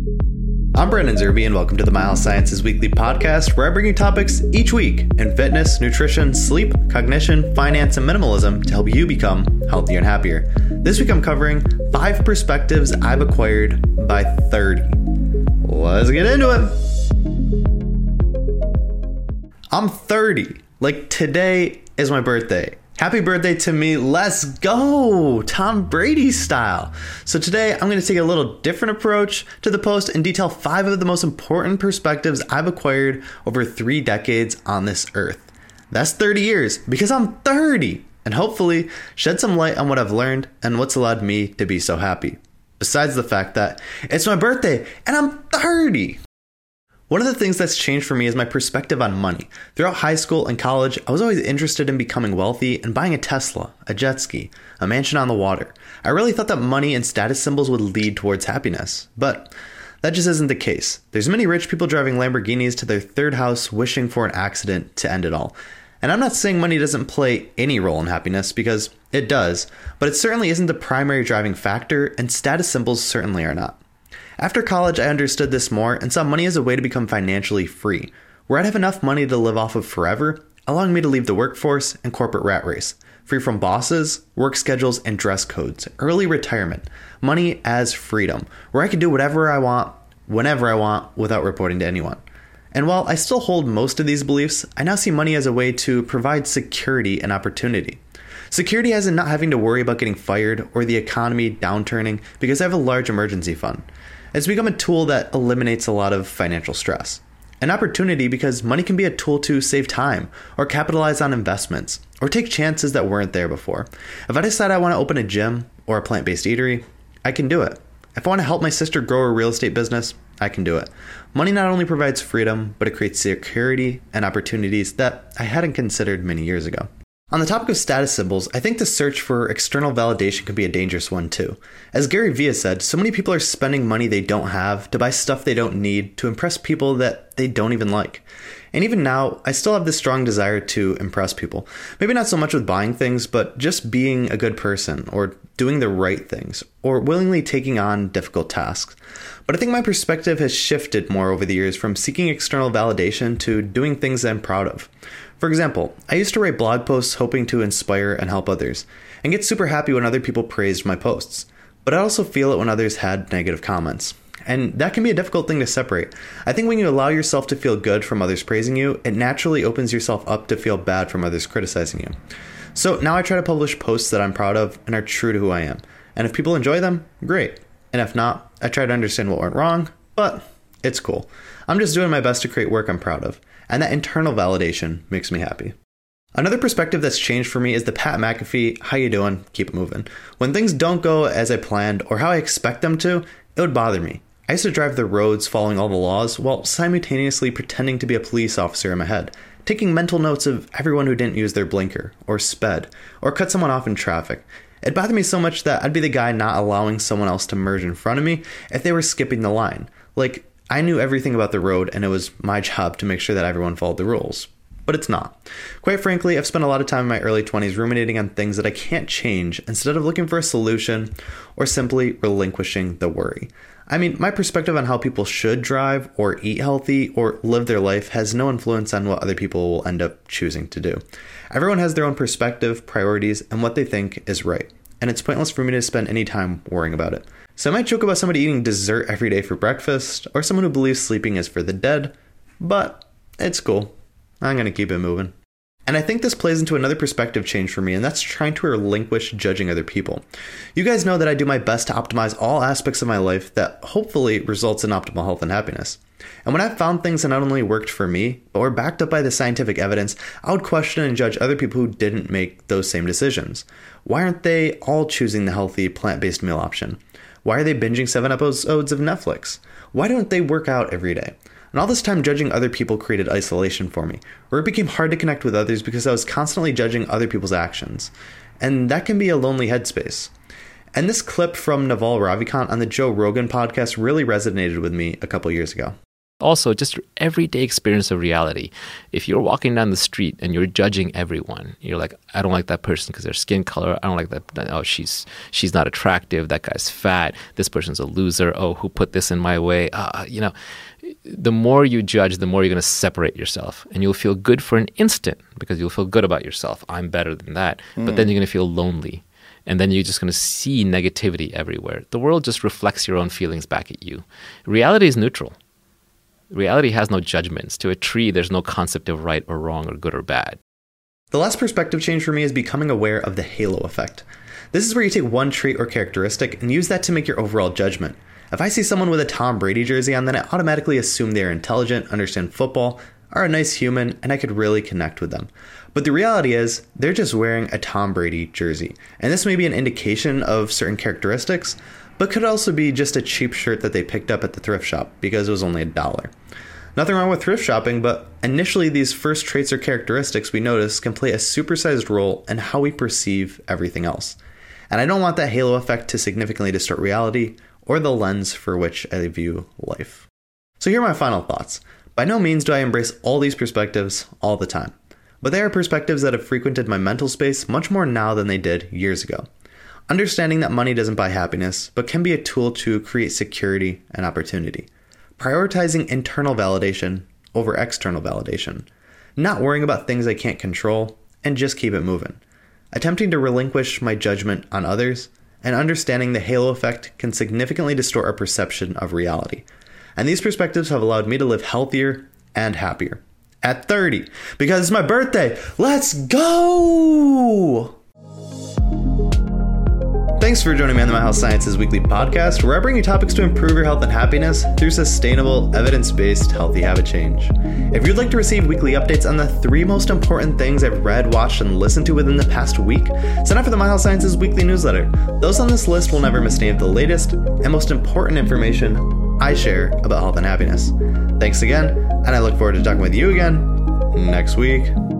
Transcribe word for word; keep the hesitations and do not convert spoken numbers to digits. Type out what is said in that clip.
I'm Brandon Zerby, and welcome to the Mile Sciences Weekly podcast, where I bring you topics each week in fitness, nutrition, sleep, cognition, finance, and minimalism to help you become healthier and happier. This week I'm covering five perspectives I've acquired by thirty. Let's get into it. I'm thirty. Like, today is my birthday. Happy birthday to me. Let's go. Tom Brady style. So today I'm going to take a little different approach to the post and detail five of the most important perspectives I've acquired over three decades on this earth. That's thirty years because I'm thirty, and hopefully shed some light on what I've learned and what's allowed me to be so happy. Besides the fact that it's my birthday and I'm thirty. One of the things that's changed for me is my perspective on money. Throughout high school and college, I was always interested in becoming wealthy and buying a Tesla, a jet ski, a mansion on the water. I really thought that money and status symbols would lead towards happiness, but that just isn't the case. There's many rich people driving Lamborghinis to their third house wishing for an accident to end it all. And I'm not saying money doesn't play any role in happiness, because it does, but it certainly isn't the primary driving factor, and status symbols certainly are not. After college, I understood this more and saw money as a way to become financially free, where I'd have enough money to live off of forever, allowing me to leave the workforce and corporate rat race, free from bosses, work schedules, and dress codes, early retirement, money as freedom, where I could do whatever I want, whenever I want, without reporting to anyone. And while I still hold most of these beliefs, I now see money as a way to provide security and opportunity. Security as in not having to worry about getting fired or the economy downturning because I have a large emergency fund. It's become a tool that eliminates a lot of financial stress. An opportunity because money can be a tool to save time or capitalize on investments or take chances that weren't there before. If I decide I want to open a gym or a plant-based eatery, I can do it. If I want to help my sister grow a real estate business, I can do it. Money not only provides freedom, but it creates security and opportunities that I hadn't considered many years ago. On the topic of status symbols, I think the search for external validation can be a dangerous one too. As Gary Vee has said, so many people are spending money they don't have to buy stuff they don't need to impress people that they don't even like. And even now, I still have this strong desire to impress people. Maybe not so much with buying things, but just being a good person or doing the right things or willingly taking on difficult tasks. But I think my perspective has shifted more over the years from seeking external validation to doing things I'm proud of. For example, I used to write blog posts hoping to inspire and help others, and get super happy when other people praised my posts. But I also feel it when others had negative comments. And that can be a difficult thing to separate. I think when you allow yourself to feel good from others praising you, it naturally opens yourself up to feel bad from others criticizing you. So now I try to publish posts that I'm proud of and are true to who I am. And if people enjoy them, great. And if not, I try to understand what went wrong, but it's cool. I'm just doing my best to create work I'm proud of. And that internal validation makes me happy. Another perspective that's changed for me is the Pat McAfee, how you doing, keep it moving. When things don't go as I planned or how I expect them to, it would bother me. I used to drive the roads following all the laws while simultaneously pretending to be a police officer in my head, taking mental notes of everyone who didn't use their blinker, or sped, or cut someone off in traffic. It bothered me so much that I'd be the guy not allowing someone else to merge in front of me if they were skipping the line. Like, I knew everything about the road, and it was my job to make sure that everyone followed the rules. But it's not. Quite frankly, I've spent a lot of time in my early twenties ruminating on things that I can't change instead of looking for a solution or simply relinquishing the worry. I mean, my perspective on how people should drive or eat healthy or live their life has no influence on what other people will end up choosing to do. Everyone has their own perspective, priorities, and what they think is right. And it's pointless for me to spend any time worrying about it. So I might joke about somebody eating dessert every day for breakfast, or someone who believes sleeping is for the dead, but it's cool. I'm going to keep it moving. And I think this plays into another perspective change for me, and that's trying to relinquish judging other people. You guys know that I do my best to optimize all aspects of my life that hopefully results in optimal health and happiness. And when I've found things that not only worked for me, but were backed up by the scientific evidence, I would question and judge other people who didn't make those same decisions. Why aren't they all choosing the healthy plant-based meal option? Why are they binging seven episodes of Netflix? Why don't they work out every day? And all this time judging other people created isolation for me, where it became hard to connect with others because I was constantly judging other people's actions. And that can be a lonely headspace. And this clip from Naval Ravikant on the Joe Rogan podcast really resonated with me a couple years ago. Also, just your everyday experience of reality. If you're walking down the street and you're judging everyone, you're like, I don't like that person because their skin color. I don't like that. Oh, she's she's not attractive. That guy's fat. This person's a loser. Oh, who put this in my way? Uh, you know, the more you judge, the more you're going to separate yourself. And you'll feel good for an instant because you'll feel good about yourself. I'm better than that. Mm. But then you're going to feel lonely. And then you're just going to see negativity everywhere. The world just reflects your own feelings back at you. Reality is neutral. Reality has no judgments. To a tree, there's no concept of right or wrong or good or bad. The last perspective change for me is becoming aware of the halo effect. This is where you take one trait or characteristic and use that to make your overall judgment. If I see someone with a Tom Brady jersey on, then I automatically assume they're intelligent, understand football, are a nice human, and I could really connect with them. But the reality is, they're just wearing a Tom Brady jersey. And this may be an indication of certain characteristics, but could also be just a cheap shirt that they picked up at the thrift shop because it was only a dollar. Nothing wrong with thrift shopping, but initially these first traits or characteristics we notice can play a supersized role in how we perceive everything else. And I don't want that halo effect to significantly distort reality or the lens for which I view life. So here are my final thoughts. By no means do I embrace all these perspectives all the time, but they are perspectives that have frequented my mental space much more now than they did years ago. Understanding that money doesn't buy happiness, but can be a tool to create security and opportunity. Prioritizing internal validation over external validation. Not worrying about things I can't control, and just keep it moving. Attempting to relinquish my judgment on others, and understanding the halo effect can significantly distort our perception of reality. And these perspectives have allowed me to live healthier and happier. At thirty, because it's my birthday. Let's go! Thanks for joining me on the My Health Sciences Weekly Podcast, where I bring you topics to improve your health and happiness through sustainable, evidence-based healthy habit change. If you'd like to receive weekly updates on the three most important things I've read, watched, and listened to within the past week, sign up for the My Health Sciences Weekly newsletter. Those on this list will never miss any of the latest and most important information I share about health and happiness. Thanks again, and I look forward to talking with you again next week.